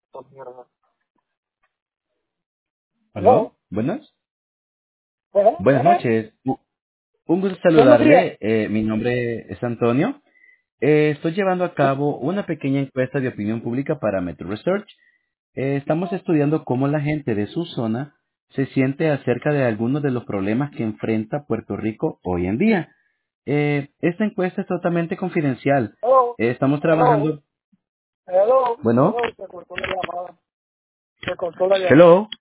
¿Aló? ¿Aló? ¿Buenas? Buenas Buenas. noches. Un gusto Buenos días. saludarle. Mi nombre es Antonio. Estoy llevando a cabo una pequeña encuesta de opinión pública para Metro Research. Estamos estudiando cómo la gente de su zona se siente acerca de algunos de los problemas que enfrenta Puerto Rico hoy en día. Esta encuesta es totalmente confidencial. Hello. Estamos Hello. trabajando... Hello. Bueno. Hello. Se cortó la llamada. Se cortó la llamada. Hello.